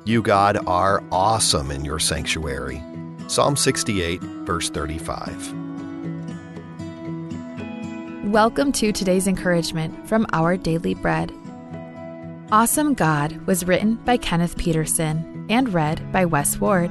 You, God, are awesome in your sanctuary. Psalm 68, verse 35. Welcome to today's encouragement from Our Daily Bread. Awesome God was written by Kenneth Peterson and read by Wes Ward.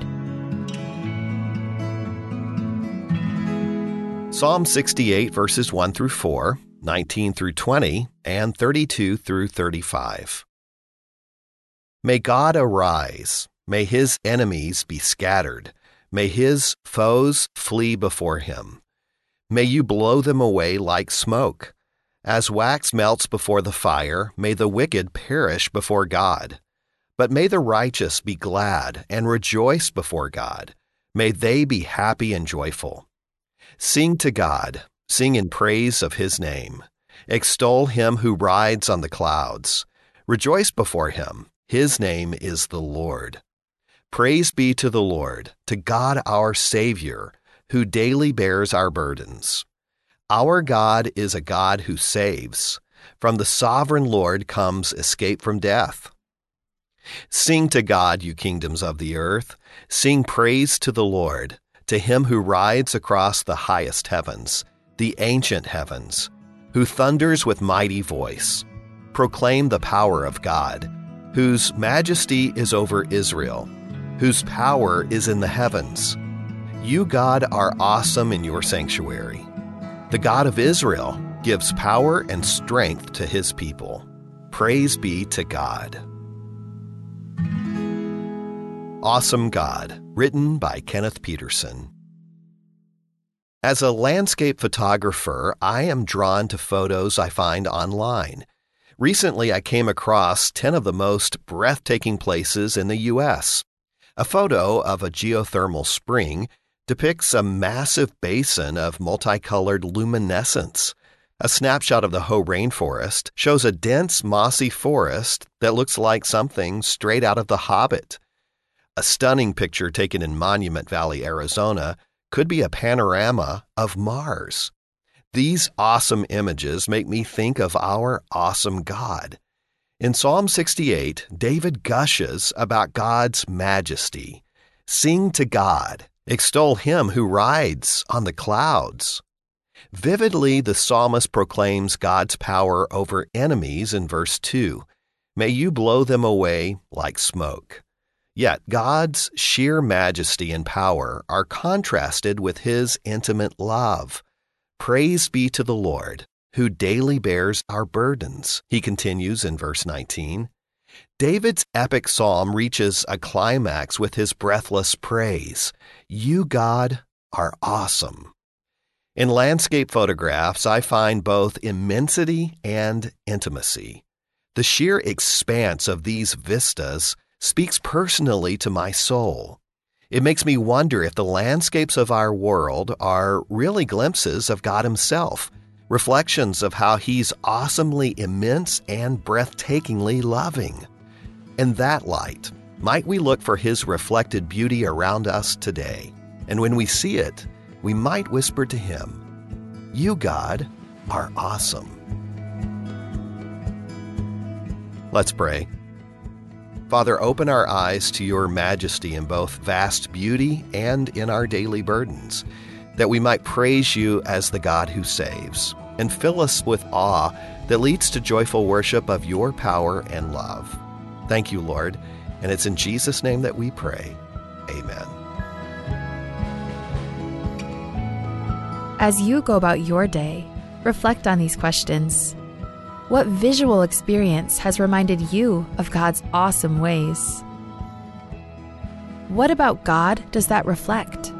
Psalm 68, verses 1 through 4, 19 through 20, and 32 through 35. May God arise. May his enemies be scattered. May his foes flee before him. May you blow them away like smoke. As wax melts before the fire, may the wicked perish before God. But may the righteous be glad and rejoice before God. May they be happy and joyful. Sing to God, sing in praise of his name. Extol him who rides on the clouds. Rejoice before him, his name is the Lord. Praise be to the Lord, to God our Savior, who daily bears our burdens. Our God is a God who saves. From the sovereign Lord comes escape from death. Sing to God, you kingdoms of the earth. Sing praise to the Lord, to him who rides across the highest heavens, the ancient heavens, who thunders with mighty voice. Proclaim the power of God, whose majesty is over Israel, whose power is in the heavens. You, God, are awesome in your sanctuary. The God of Israel gives power and strength to his people. Praise be to God. Awesome God, written by Kenneth Peterson. As a landscape photographer, I am drawn to photos I find online. Recently, I came across 10 of the most breathtaking places in the U.S. A photo of a geothermal spring depicts a massive basin of multicolored luminescence. A snapshot of the Hoh rainforest shows a dense, mossy forest that looks like something straight out of The Hobbit. A stunning picture taken in Monument Valley, Arizona, could be a panorama of Mars. These awesome images make me think of our awesome God. In Psalm 68, David gushes about God's majesty. Sing to God, extol him who rides on the clouds. Vividly, the psalmist proclaims God's power over enemies in verse 2. May you blow them away like smoke. Yet God's sheer majesty and power are contrasted with his intimate love. Praise be to the Lord, who daily bears our burdens, he continues in verse 19. David's epic psalm reaches a climax with his breathless praise. You, God, are awesome. In landscape photographs, I find both immensity and intimacy. The sheer expanse of these vistas speaks personally to my soul. It makes me wonder if the landscapes of our world are really glimpses of God himself, reflections of how he's awesomely immense and breathtakingly loving. In that light, might we look for his reflected beauty around us today? And when we see it, we might whisper to him, "You, God, are awesome." Let's pray. Father, open our eyes to your majesty in both vast beauty and in our daily burdens, that we might praise you as the God who saves, and fill us with awe that leads to joyful worship of your power and love. Thank you, Lord, and it's in Jesus' name that we pray. Amen. As you go about your day, reflect on these questions. What visual experience has reminded you of God's awesome ways? What about God does that reflect?